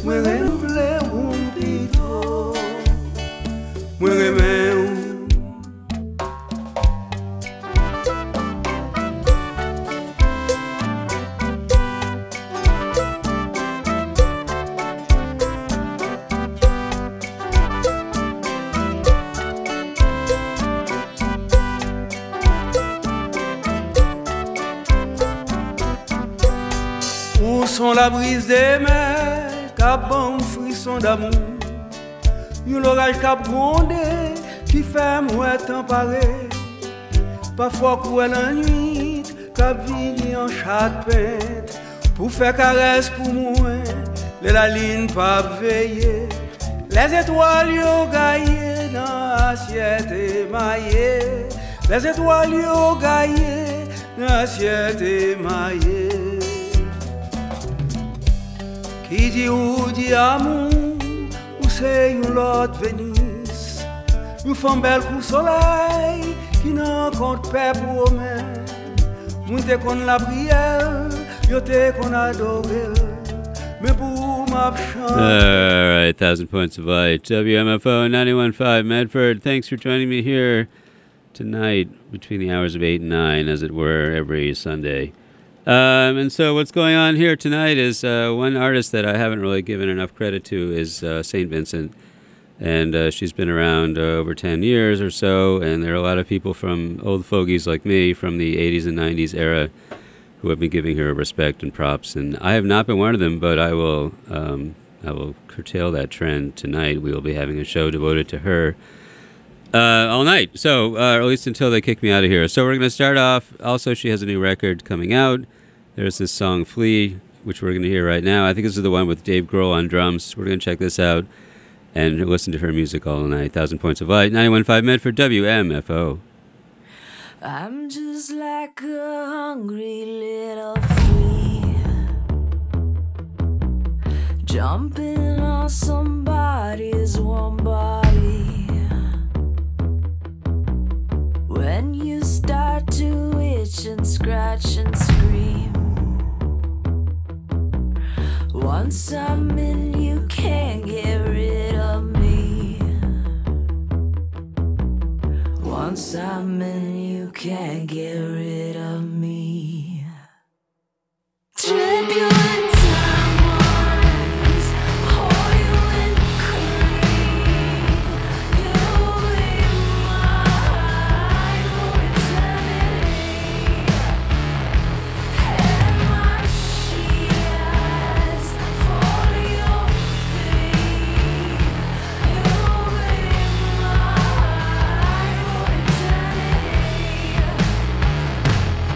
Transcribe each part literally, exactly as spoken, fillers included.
Mwen renouvelè ou pito, mwen remè ou. Où sont la brise des mers, cap bon frisson d'amour, yon l'orage cap grondé, qui fait moi temps paré, parfois cruel la nuit, cap vini en chatte pète, pour faire caresse pour moi, les la ligne pas veiller, les étoiles yo gaillé dans assiette émaillée, les étoiles yo gaillé dans assiette émaillée. Qui dit ou dit amour, ou c'est une l'autre Vénus, une femme belle pour soleil, qui n'en compte pas pour moi. Moi te qu'on la prière, yo te qu'on adore, mais pour ma chance. All right, Thousand Points of Light, W M F O ninety-one point five Medford. Thanks for joining me here tonight between the hours of eight and nine, as it were, every Sunday. Um, and so what's going on here tonight is uh, one artist that I haven't really given enough credit to is uh, Saint Vincent. And uh, she's been around uh, over ten years or so, and there are a lot of people from old fogies like me from the eighties and nineties era who have been giving her respect and props. And I have not been one of them, but I will, um, I will curtail that trend tonight. We will be having a show devoted to her Uh, all night, so uh, or at least until they kick me out of here. So we're going to start off. Also, she has a new record coming out. There's this song "Flea," which we're going to hear right now. I think this is the one with Dave Grohl on drums. We're going to check this out and listen to her music all night. Thousand Points of Light, ninety-one point five Medford, W M F O. I'm just like a hungry little flea, jumping on somebody's warm body. When you start to itch and scratch and scream, once I'm in, you can't get rid of me. Once I'm in, you can't get rid of me. Trip you in diamonds, pour you in cream. You'll be mine for eternity. And my shears for your feet. You'll be mine for eternity.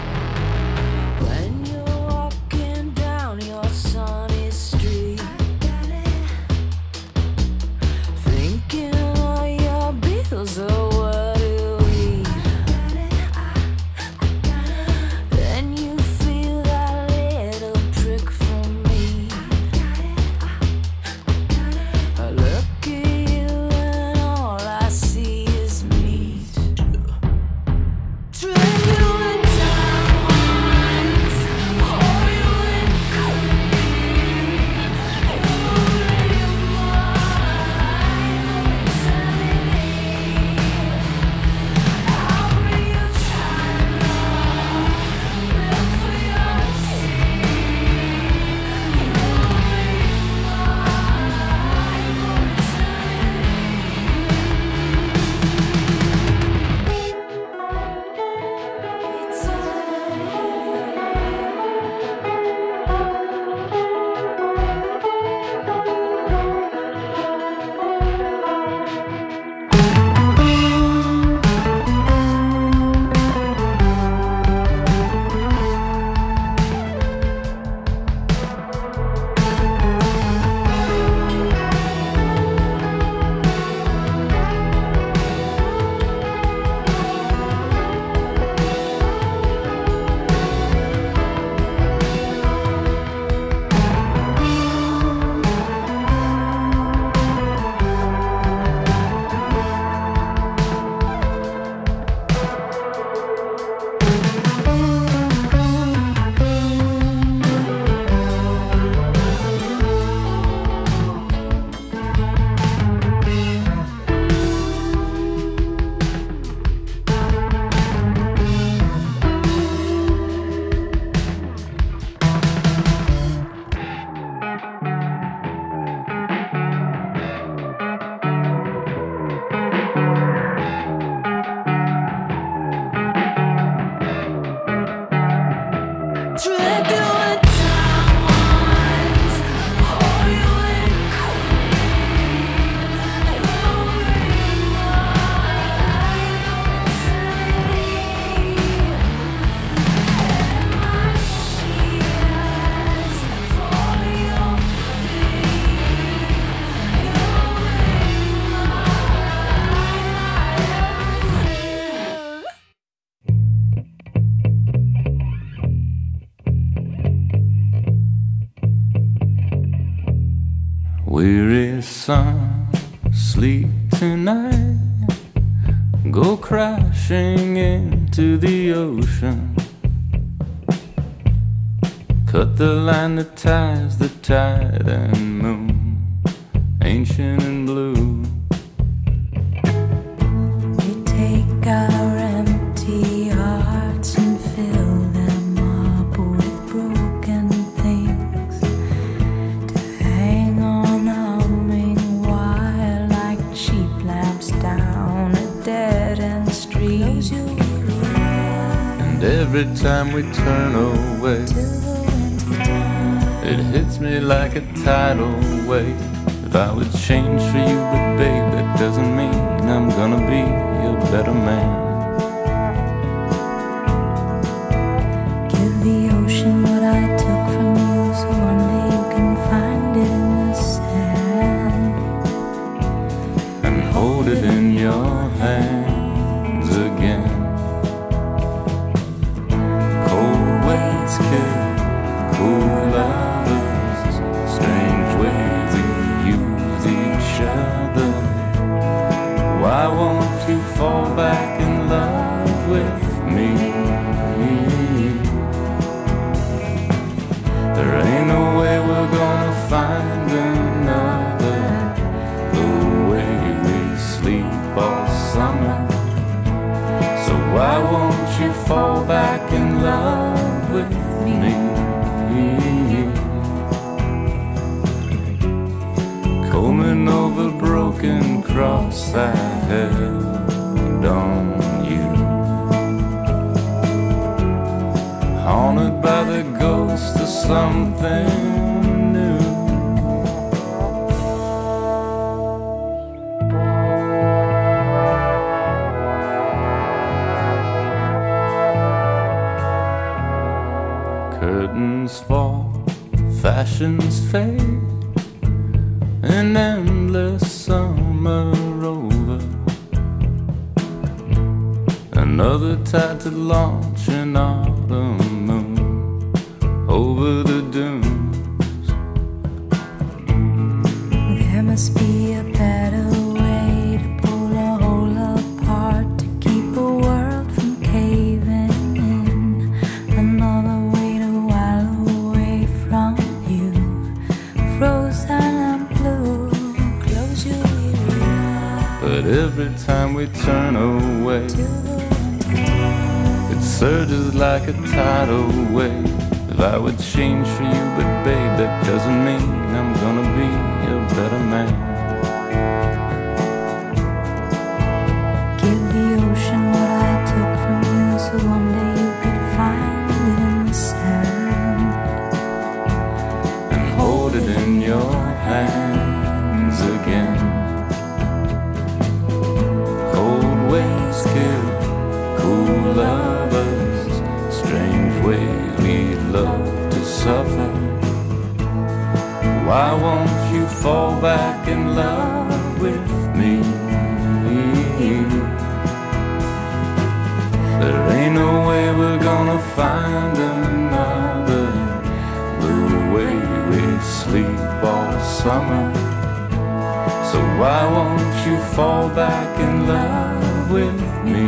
Weary sun, sleep tonight. Go crashing into the ocean. Cut the line that ties the tide and moon, ancient and blue. We take our empty hearts and fill them up with broken things, to hang on humming wire like cheap lamps down a dead-end street. And every time we turn away, it hits me like a tidal wave. If I would change for you, but babe, that doesn't mean I'm gonna be a better man. Give the ocean what I took from you, so one day you can find it in the sand, and hold it in your hands again. Cold waves kill cool lovers, strange ways we use each other. Why won't you fall back in love with me? There ain't no way we're gonna find another, the way we sleep all summer. So why won't you fall back in love with me? Combing over broken cross I held on you, haunted by the ghost of something new. Curtains fall, fashions fade, an endless summer over, another tied to launch an autumn moon over the dunes. There must be a better way to pull a hole apart, to keep a world from caving in, another way to wallow away from you, frozen and blue. Close your ears, but every time we turn away, it surges like a tidal wave. If I would change for you, but babe, that doesn't mean I'm gonna be a better man. give the ocean what I took from you, so one day you could find it in the sand, And hold it in your hands again. Cold waves kill cool lovers, strange ways we love to suffer. Why won't you fall back in love with me? There ain't no way we're gonna find another, the way we sleep all summer. So why won't you fall back in love with me?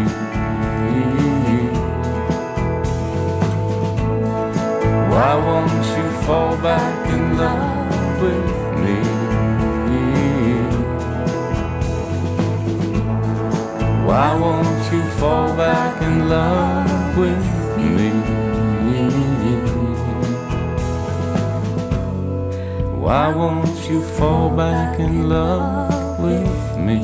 Why won't you fall back in love with me? Why won't you fall back in love with me? Why won't you fall back in love with me?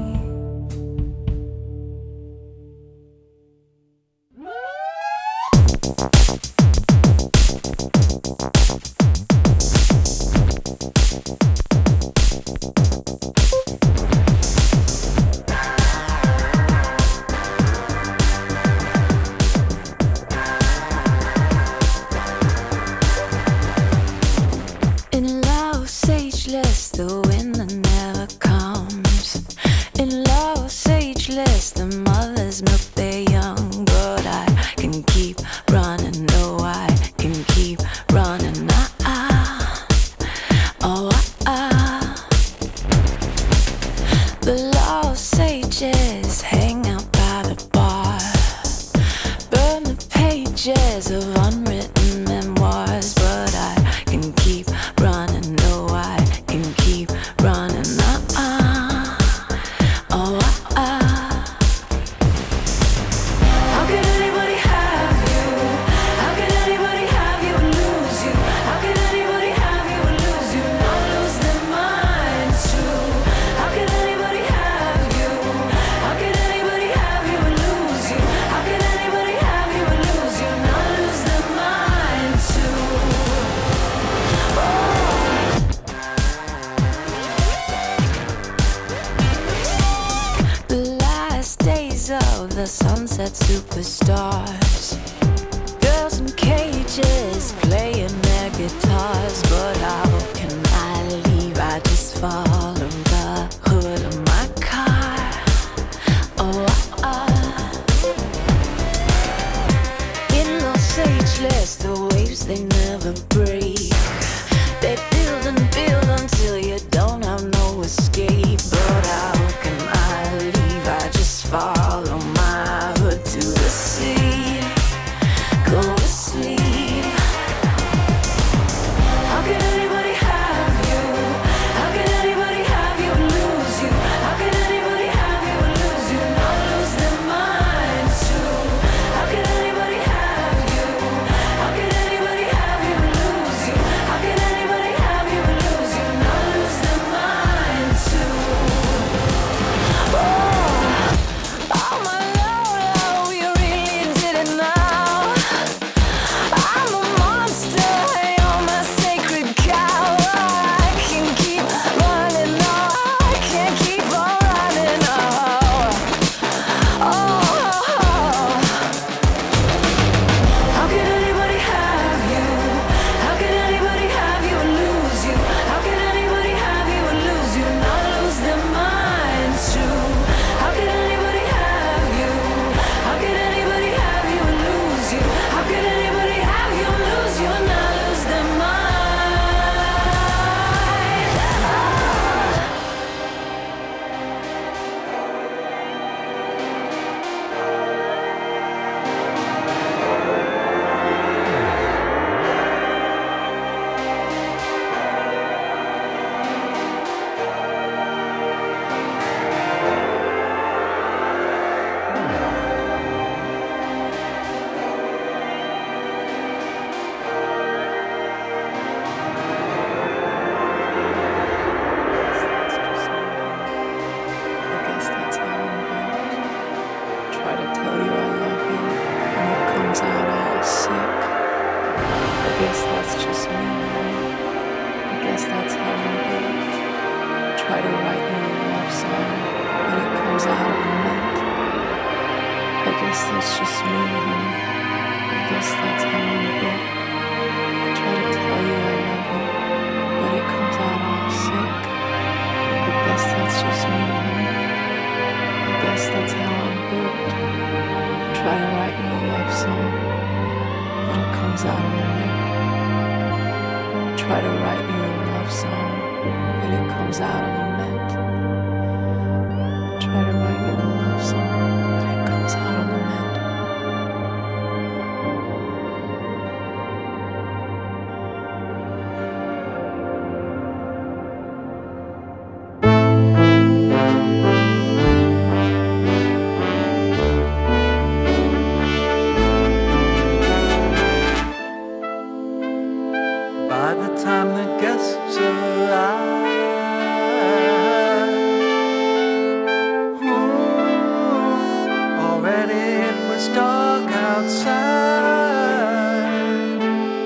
in love, sageless, the wind that never comes. In love, sageless, the mothers milk their young, but I can keep running, no, I can keep running. Ah, ah, oh, ah, ah. the sunset superstars. Girls in cages playing their guitars. But how can I leave? I just follow the hood of my car. Oh, uh, in Los Angeles, the waves they never break. They build and build until you don't have no escape. But how can I leave? I just follow my hood to the sea. Go to sleep. How can anybody have you? How can anybody have you and lose you? How can anybody have you and lose you? Not lose their minds too. How can anybody have you? How can anybody have you and lose you? How can anybody have you and lose you? Not lose their minds too. Oh, oh my Lord, you really did it now. I'm a monster, you're my sacred cow. I can keep running, no, I can't keep on running. Oh, oh. How can anybody have you? How can anybody have you and lose you? How can anybody have you and lose you? Not lose their minds too. How can anybody have you? How can anybody have you and lose you? How can anybody have you and lose you and not lose their mind? I guess that's how I'm built. Try to tell you I love you, and it comes out all sick. I guess that's just me, honey. I guess that's how I'm built. Try to write you a love song, but it comes out of lament. I guess that's just me, honey. I guess that's how I'm built. I try to tell you I love you, but it comes out all sick. I guess that's just me, honey. I guess that's how I'm built. I try to write you a love song, but it comes out of lament. I try to write you a love song, but it comes out of lament. I try to write you a love song, but it comes out of lament. By the time the guests arrive, ooh, already it was dark outside.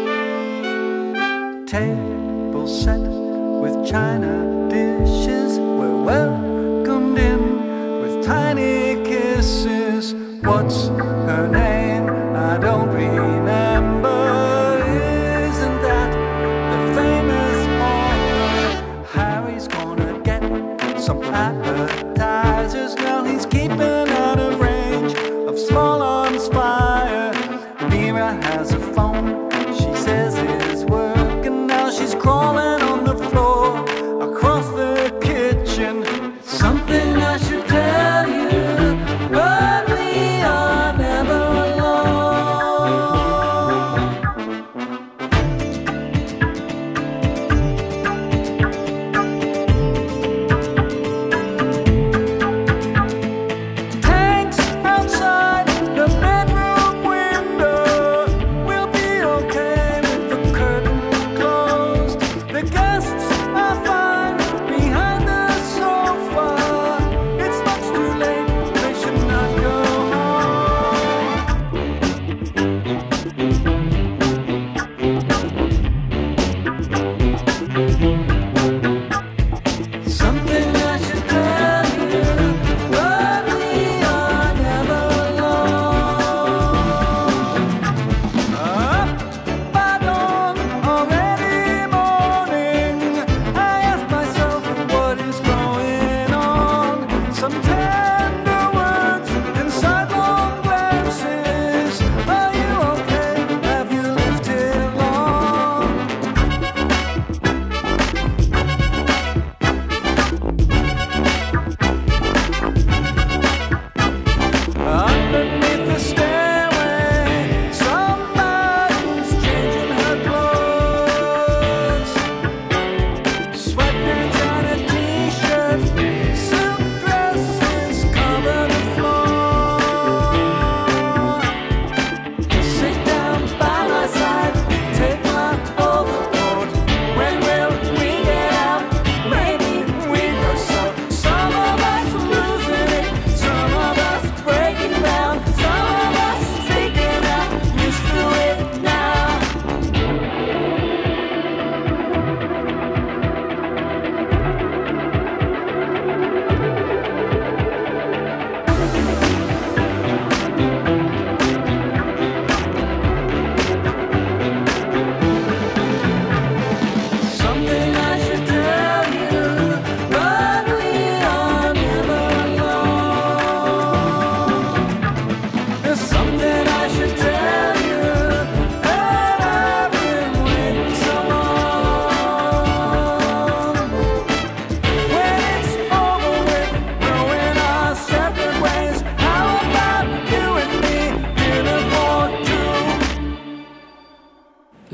Table set with china dishes, we're welcomed in with tiny kisses. What's her name? I don't remember. Isn't that the famous author? Harry's gonna get some appetizers. Now he's keeping out of range of small arms fire. Mira has a phone, she says it's working. Now she's crawling on the floor across the kitchen. Something I should tell you, but we are never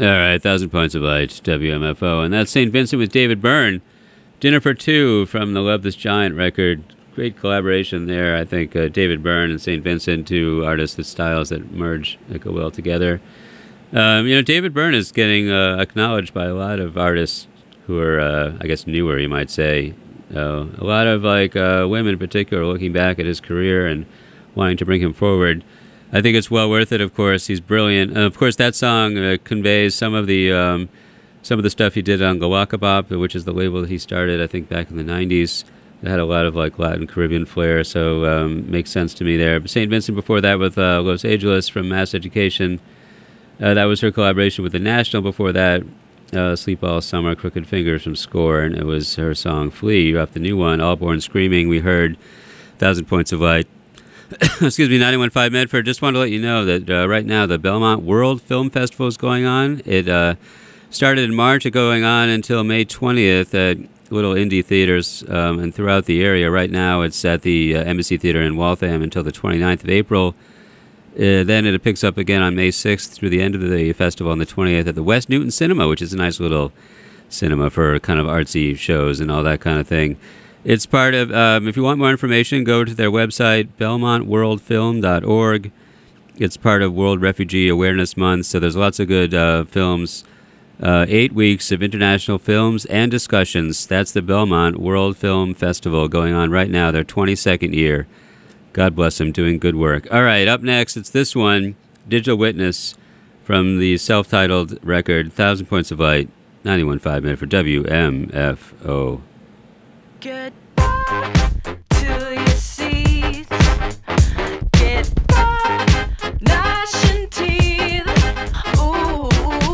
All right, Thousand Points of Light, W M F O. And that's Saint Vincent with David Byrne. Dinner for Two from the Love This Giant record. Great collaboration there. I think uh, David Byrne and Saint Vincent, two artists with styles that merge, that go well together. Um, you know, David Byrne is getting uh, acknowledged by a lot of artists who are, uh, I guess, newer, you might say. Uh, a lot of like uh, women in particular looking back at his career and wanting to bring him forward. I think it's well worth it, of course. He's brilliant. And of course, that song uh, conveys some of the um, some of the stuff he did on Gawakabop, which is the label that he started, I think, back in the nineties. It had a lot of like Latin Caribbean flair, so um, makes sense to me there. But Saint Vincent before that with uh, Los Angeles from Mass Education. Uh, that was her collaboration with The National. Before that, uh, Sleep All Summer, Crooked Fingers from Score, and it was her song Flee off the new one, All Born Screaming. We heard Thousand Points of Light. Excuse me, ninety-one point five Medford. Just wanted to let you know that uh, right now the Belmont World Film Festival is going on. It uh, started in March, going on until May twentieth at little indie theaters um, and throughout the area. Right now it's at the uh, Embassy Theater in Waltham until the twenty-ninth of April. Uh, then it picks up again on May sixth through the end of the festival on the twentieth at the West Newton Cinema, which is a nice little cinema for kind of artsy shows and all that kind of thing. It's part of, um, if you want more information, go to their website, belmont world film dot org. It's part of World Refugee Awareness Month, so there's lots of good uh, films. Uh, eight weeks of international films and discussions. That's the Belmont World Film Festival going on right now, their twenty-second year. God bless them, doing good work. All right, up next, it's this one, Digital Witness, from the self-titled record, Thousand Points of Light, ninety-one point five Minute for W M F O. Goodbye to your seats. Get back, gnashing teeth. Ooh,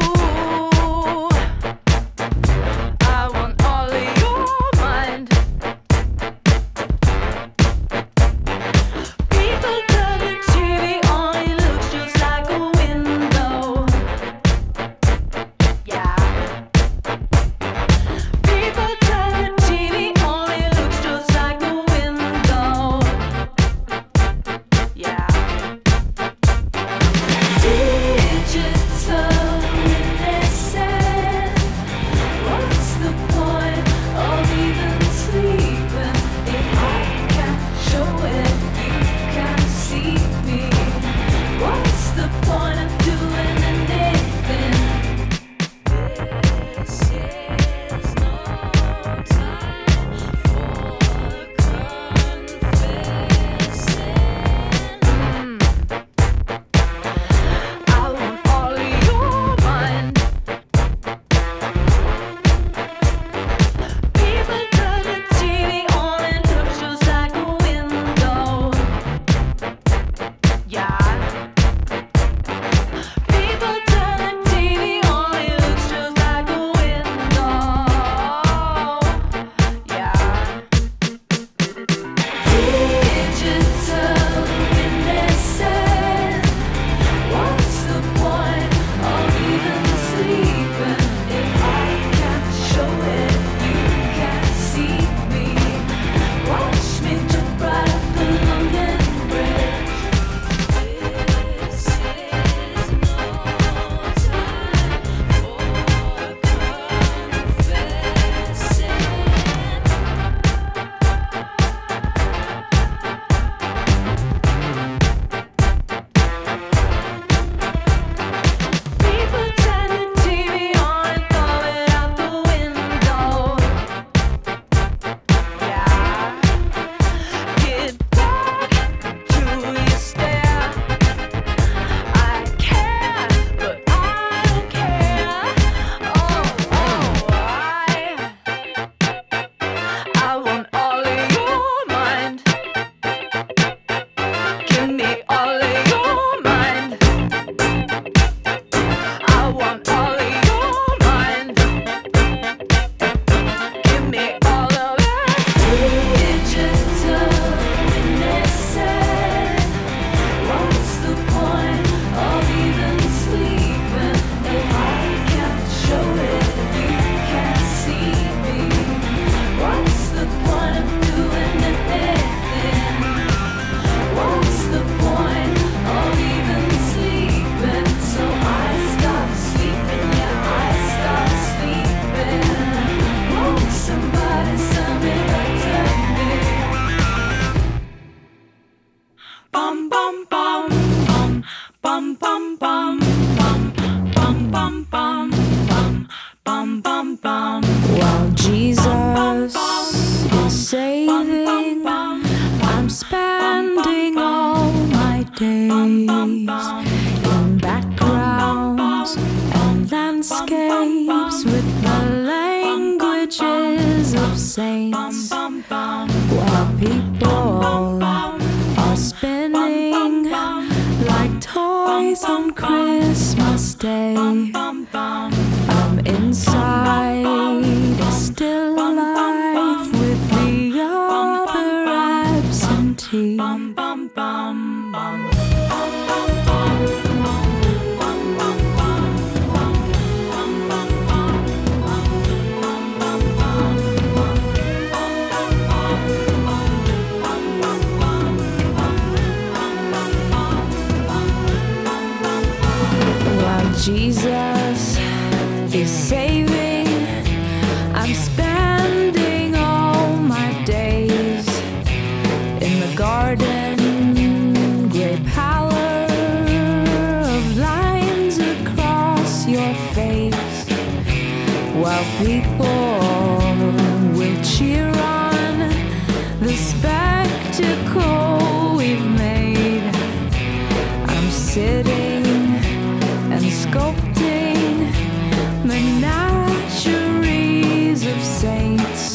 I want all of your mind. People turn the T V on, it looks just like a window. Yeah. People turn the T V on, it looks saints, while people are spinning like toys on Christmas Day. I'm inside, still alive with the other absentee. Jesus is saving. I'm spending all my days in the garden, gray pallor of lines across your face, while people will cheer on the spectacle we've made. I'm sitting and sculpting menageries of saints.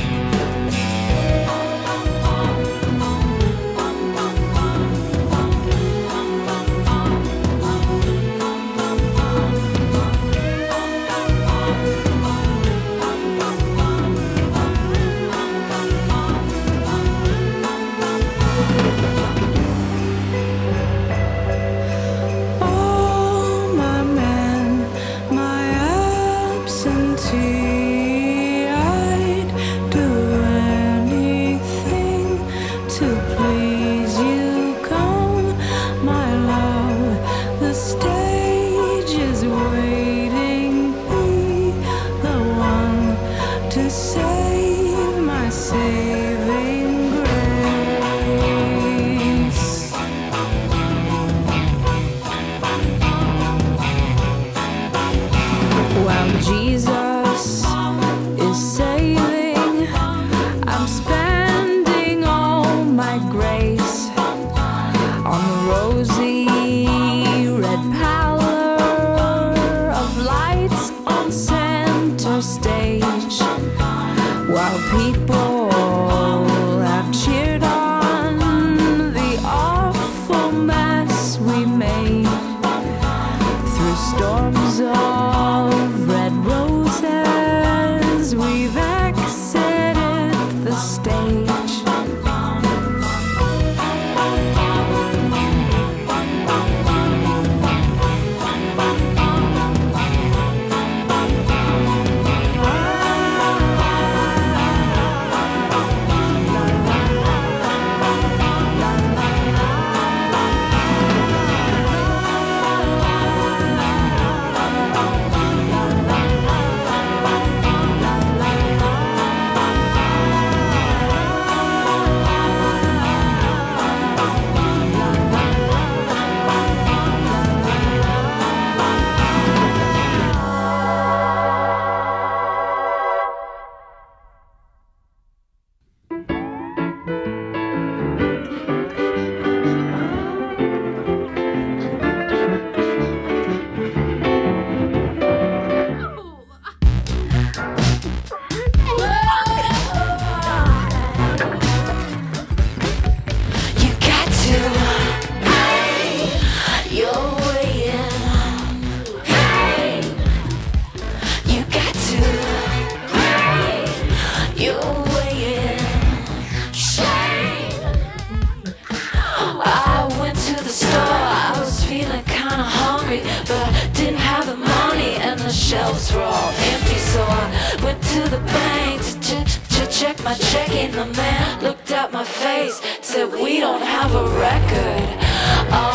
shelves were all empty, so I went to the bank to, ch to check my checking. The man looked at my face, said, "We don't have a record." Oh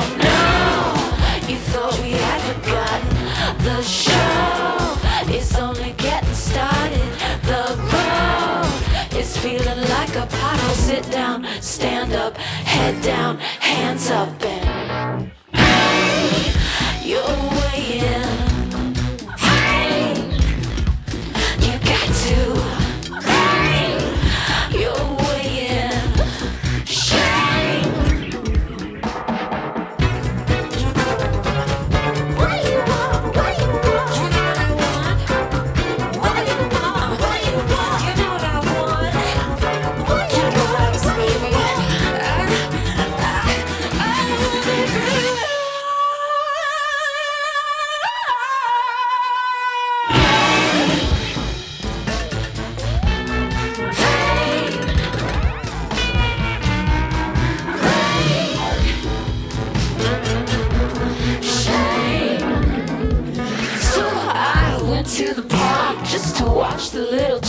no, you thought we had forgotten. The show is only getting started. The road is feeling like a pothole. Sit down, stand up, head down, hands up, and hey, you're weighing. I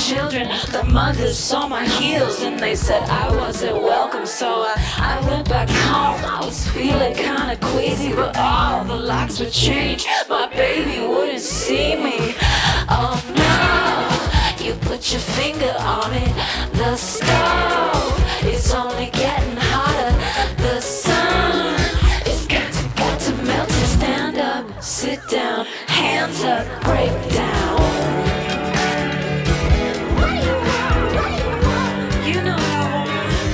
children. The mothers saw my heels and they said I wasn't welcome. So I, I went back home. I was feeling kinda queasy, but all the locks were changed. My baby wouldn't see me. Oh no, you put your finger on it. The stove is only getting hotter. The sun is got to, got to melt. Stand up, sit down, hands up, break down. You know I want.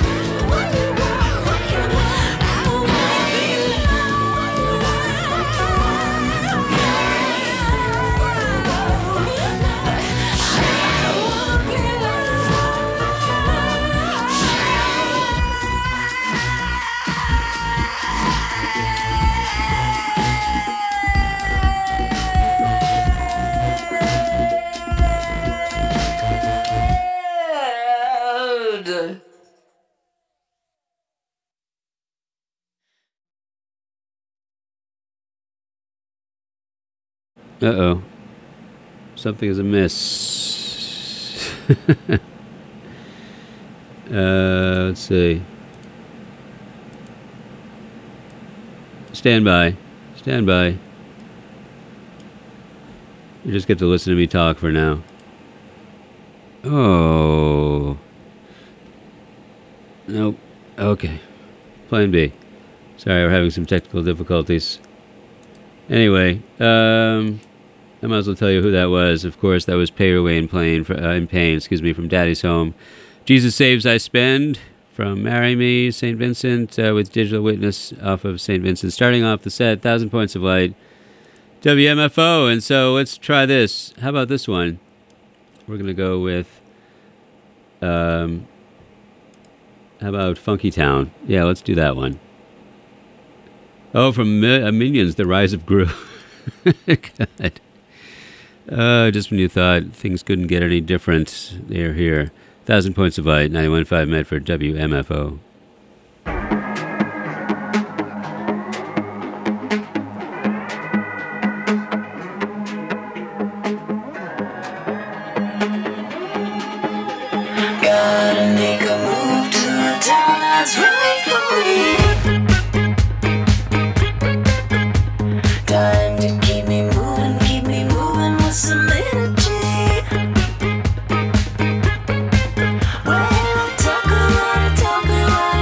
Uh-oh. Something is amiss. uh, let's see. Stand by. Stand by. You just get to listen to me talk for now. Oh. Nope. Okay. Plan B. Sorry, we're having some technical difficulties. Anyway, um... I might as well tell you who that was. Of course, that was Pay Your Way in Pain, uh, in Pain, excuse me, from Daddy's Home. Jesus Saves I Spend, from Marry Me, Saint Vincent, uh, with Digital Witness off of Saint Vincent. Starting off the set, Thousand Points of Light, W M F O. And so let's try this. How about this one? We're going to go with, um, how about Funky Town? Yeah, let's do that one. Oh, from Mi- uh, Minions, The Rise of Gru. God. Uh, just when you thought things couldn't get any different, they're here. Thousand Points of Light, ninety-one point five Medford, W M F O. Gotta make a move to the town that's right for me. Time to keep me moving, keep me moving with some energy. Well, I talk a lot, I talk a lot.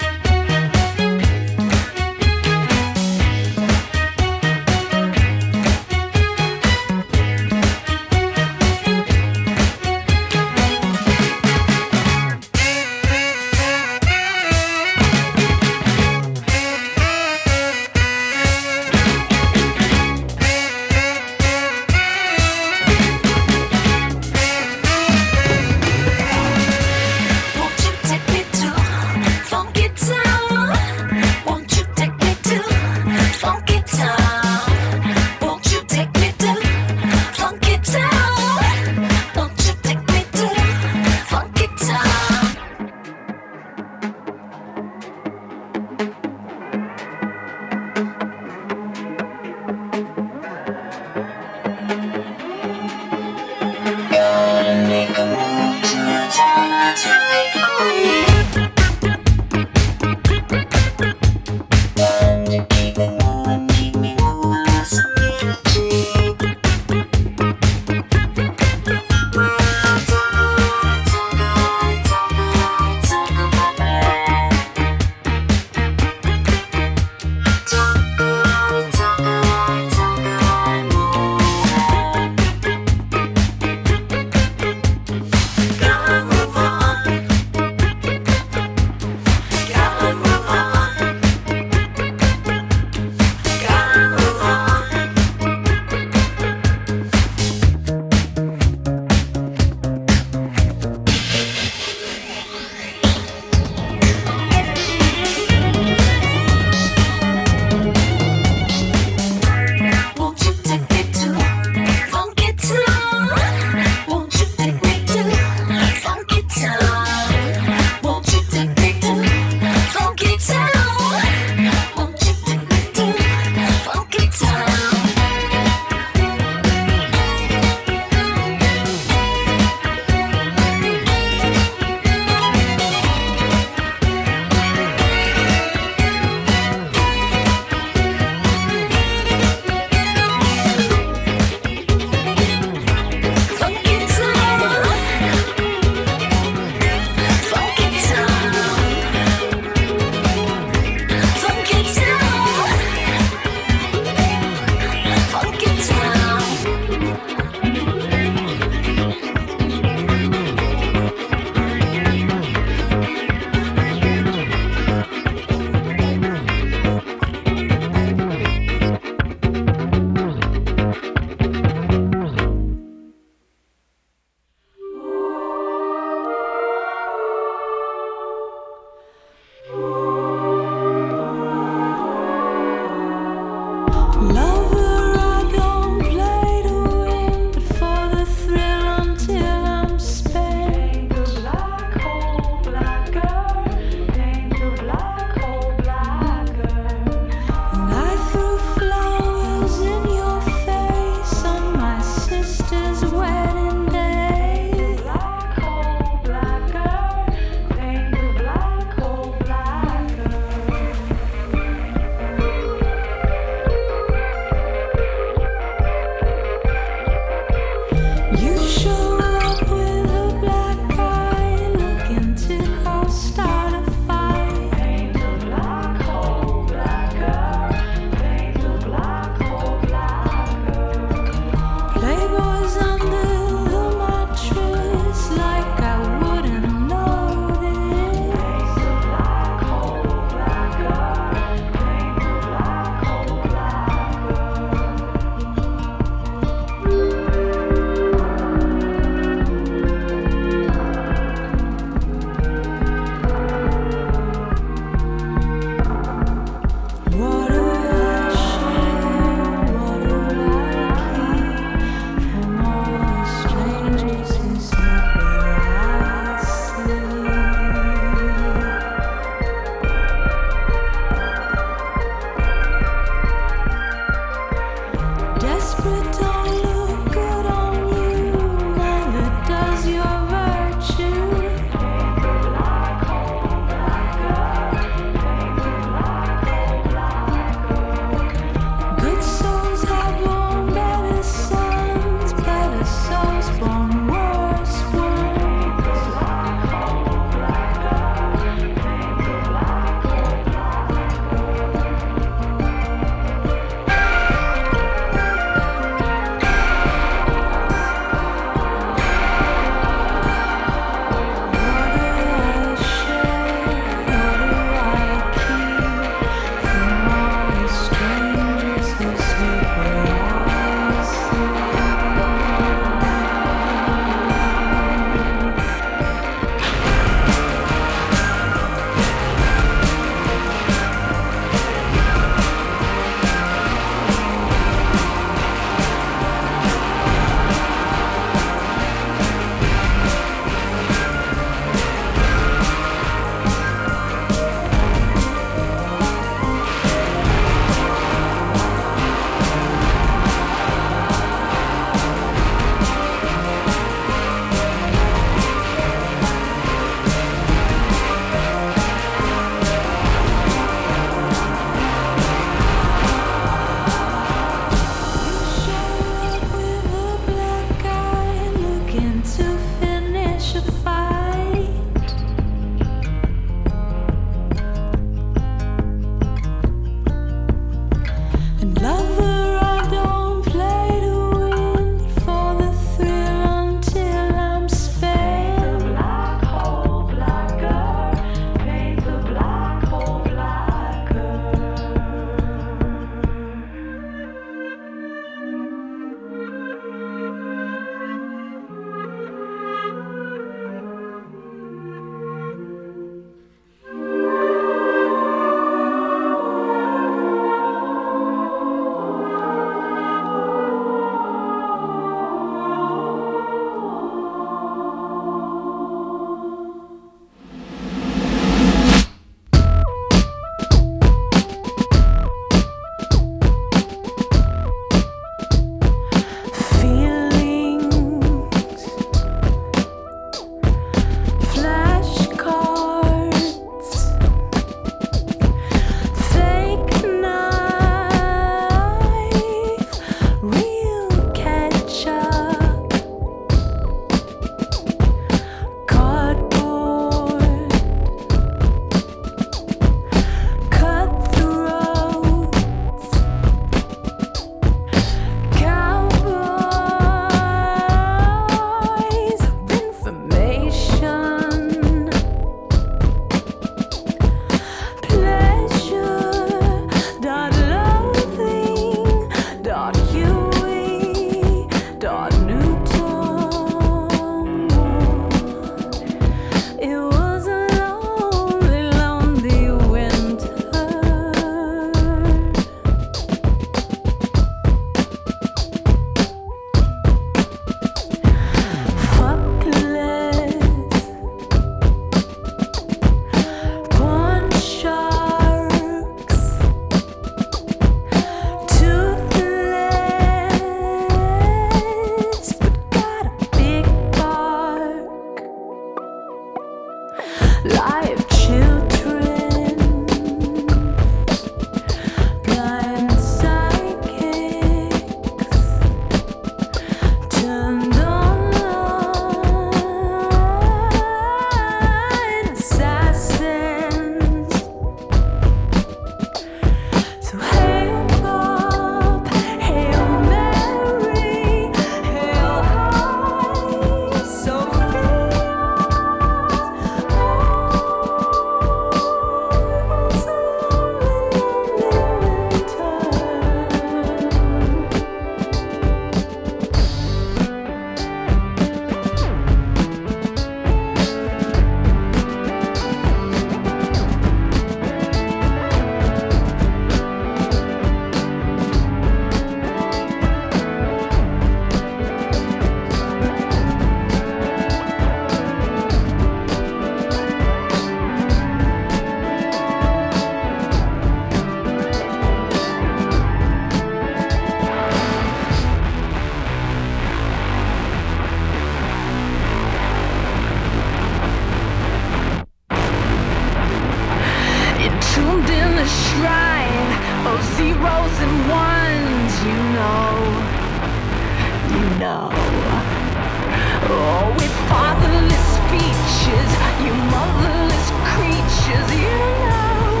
know. Oh, with fatherless features, you motherless creatures, you know.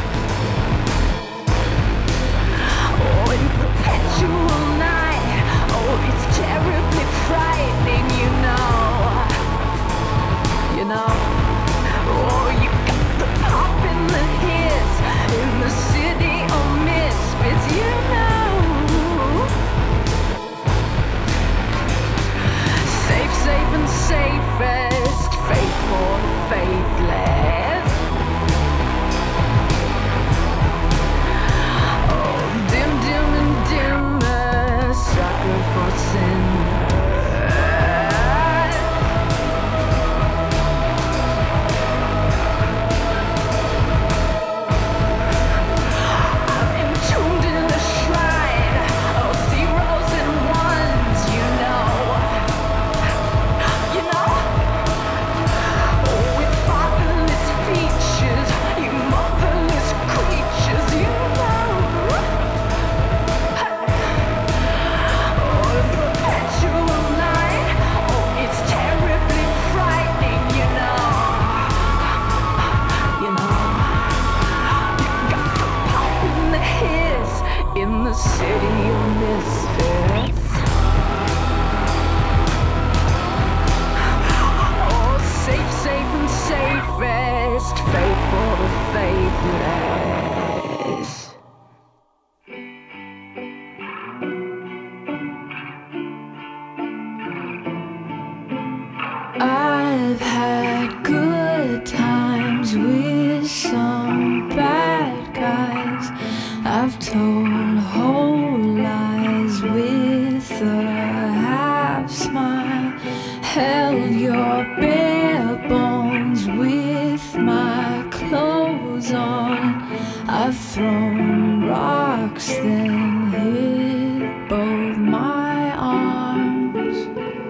Oh, in perpetual night, oh, it's terribly frightening, you know. You know. Oh, you got the pop and the hiss in the city of misfits, you know. Safe, safe and safest, faith for the faithless. Oh, dim, dim and dimmer, sucker for sinners. I'm entombed in the shrine of zeros and ones, you know. You know? With fatherless features, you motherless creatures, you know. Oh, perpetual night, oh, it's terribly frightening, you know. You know. You got the pop and the hiss in the city of misfits. Oh, safe, safe and safest, faith for the faithless. I've had good times with some bad guys. I've told whole lies with a half smile. Held your bare bones with my clothes on. I've thrown rocks, then hit both my arms.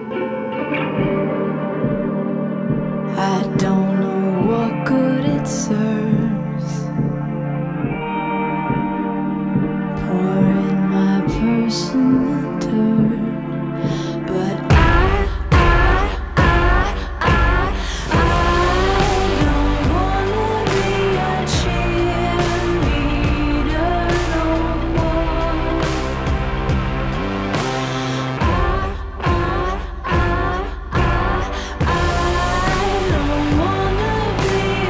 I don't know what good it serves. Pouring my purse in the dirt. But I, I, I, I, I don't wanna be a cheerleader no more. I, I, I, I, I don't wanna be a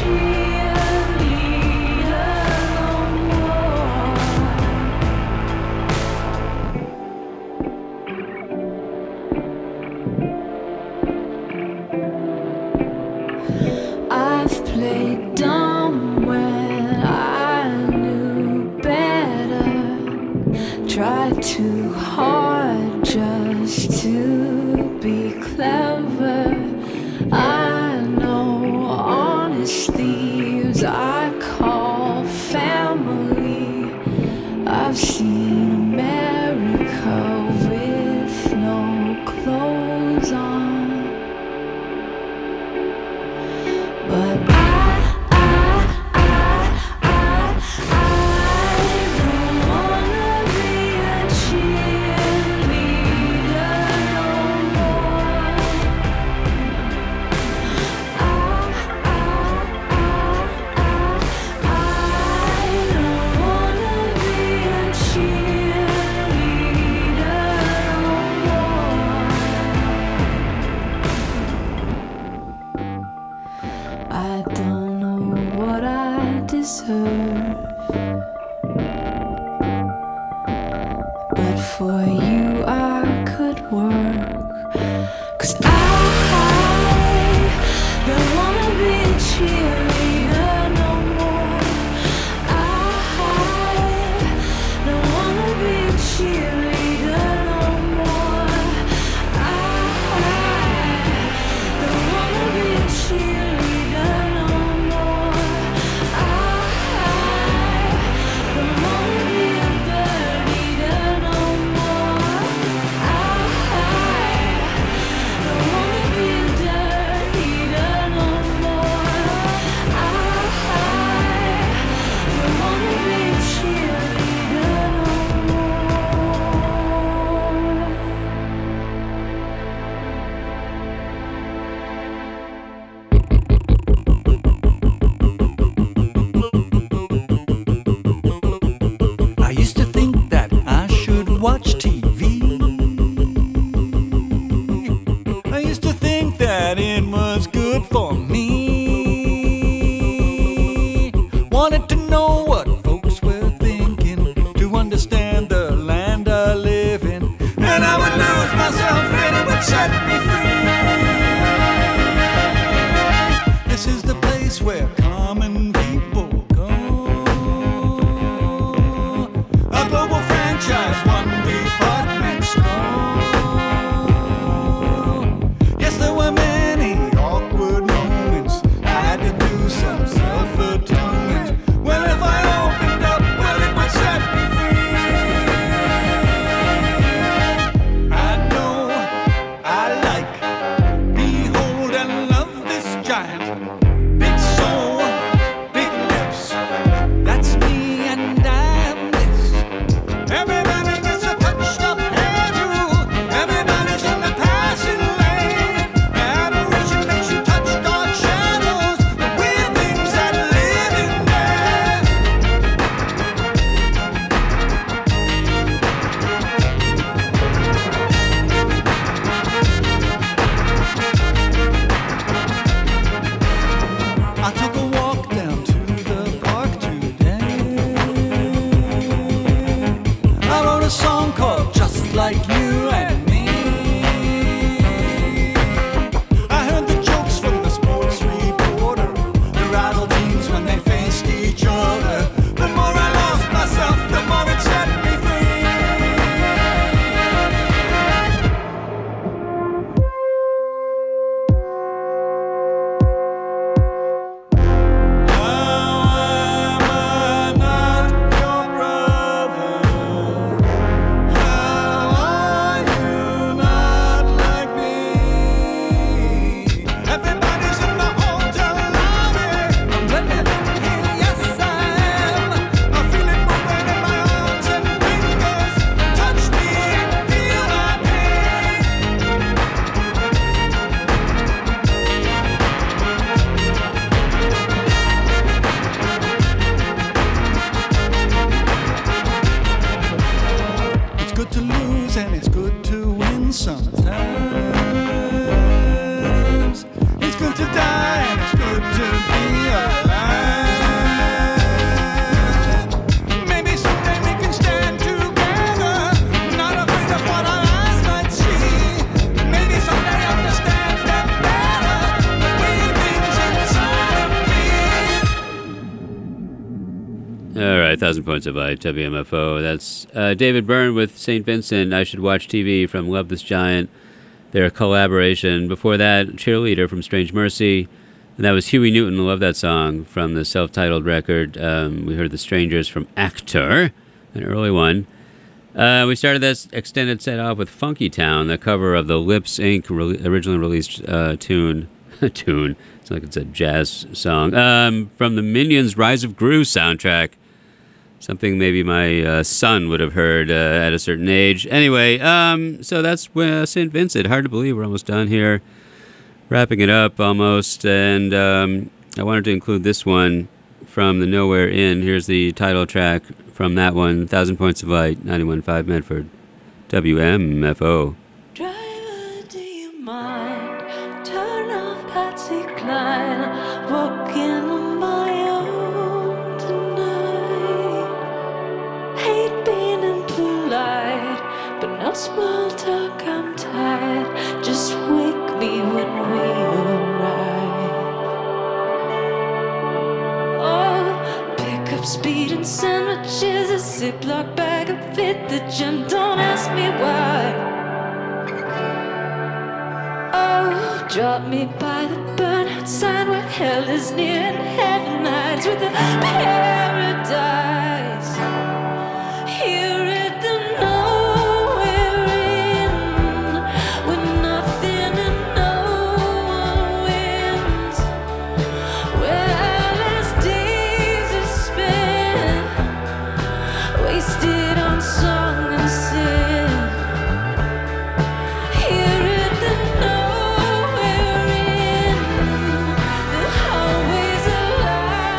cheerleader no more. I've played dumb when I knew better. Tried too hard just to be clever. I know honest thieves I call family. I've seen America with no clothes on. But I, I, I, I, I don't wanna be a cheerleader no more. I, I, I, I, I don't wanna be a cheerleader no more. I don't know what I deserve, but for you I could work. 'Cause I don't wanna be a cheerleader no more. I don't wanna be a cheerleader no more. I don't wanna be a cheerleader no more. I don't wanna be a bird eater no more. All right, Thousand Points of Light, W M F O. That's uh, David Byrne with Saint Vincent, I Should Watch T V from Love This Giant, their collaboration. Before that, Cheerleader from Strange Mercy. And that was Huey Newton, I love that song, from the self-titled record. Um, we heard The Strangers from Actor, an early one. Uh, we started this extended set off with Funky Town, the cover of the Lips Incorporated re- originally released uh, tune. tune. It's like it's a jazz song. Um, from the Minions Rise of Gru soundtrack. Something maybe my uh, son would have heard uh, at a certain age. Anyway, um, so that's uh, Saint Vincent. Hard to believe we're almost done here. Wrapping it up almost. And um, I wanted to include this one from the Nowhere Inn. Here's the title track from that one, Thousand Points of Light, ninety-one point five Medford, W M F O. Driver, do you mind? Turn off Patsy Cline. Walking on my own tonight. Hate being impolite, but no small talk, I'm tired. Just wake me when we arrive. Oh, pick up speed and sandwiches, a Ziploc bag of fit the gym. Don't ask me why. Oh, drop me by the burnout sign where hell is near and heaven hides with a paradise. Here at the nowhere inn, with nothing and no one wins, where our last days are spent, wasted on song and sin. Here at the nowhere inn, the hallways are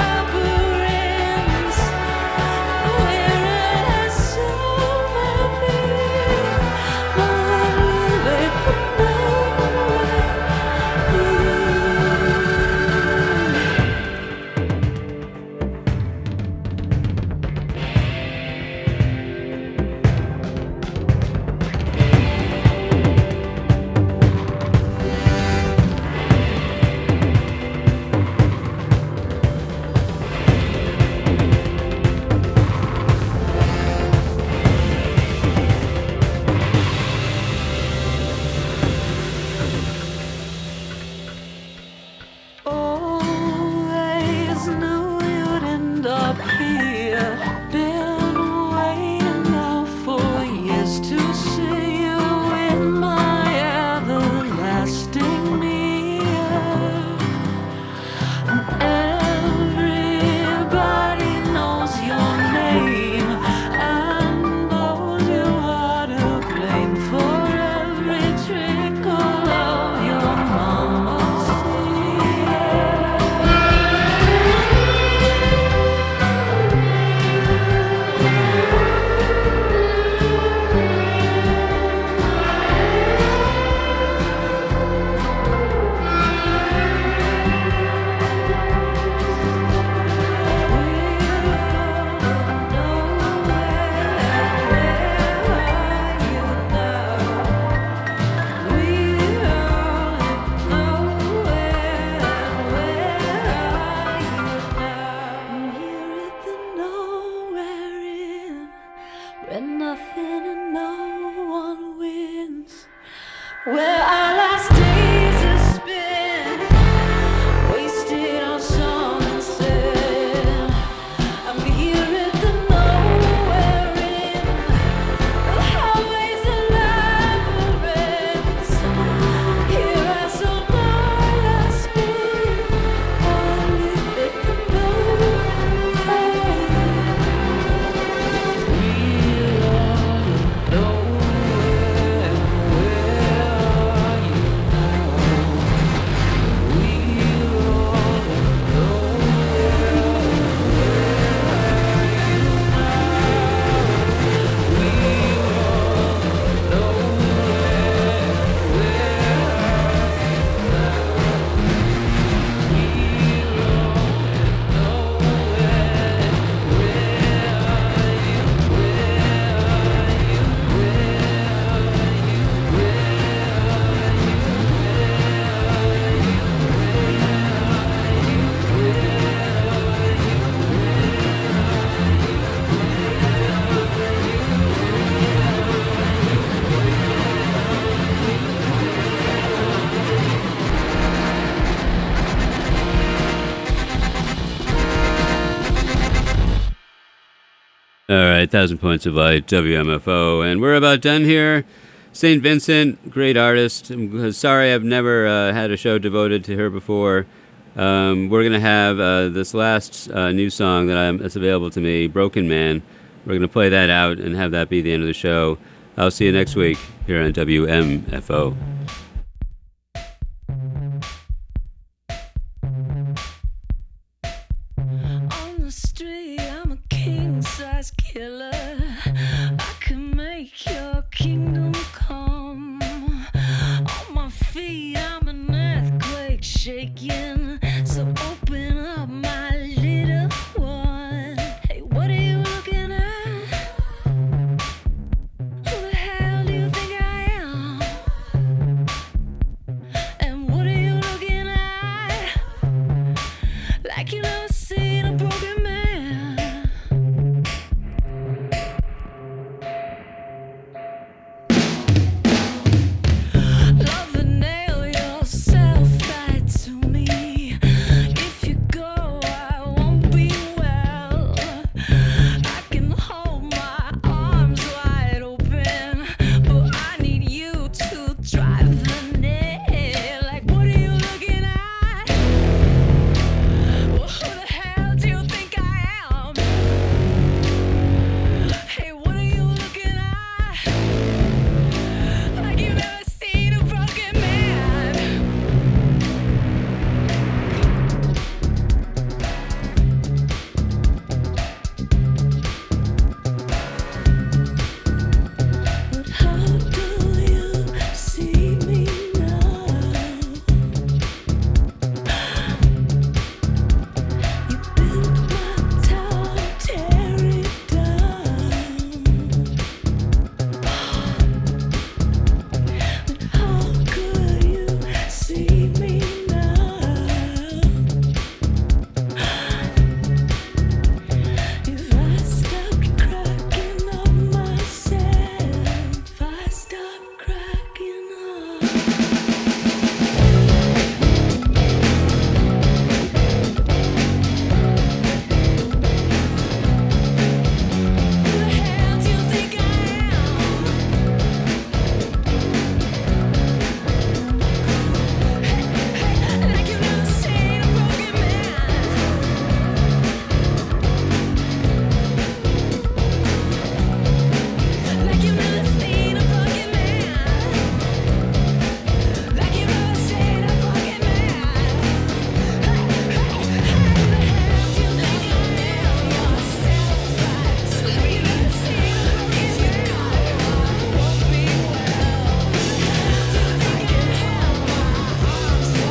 All right, Thousand Points of Light, W M F O, and we're about done here. Saint Vincent, great artist. I'm sorry I've never uh, had a show devoted to her before. Um, we're going to have uh, this last uh, new song that I'm, that's available to me, Broken Man. We're going to play that out and have that be the end of the show. I'll see you next week here on W M F O.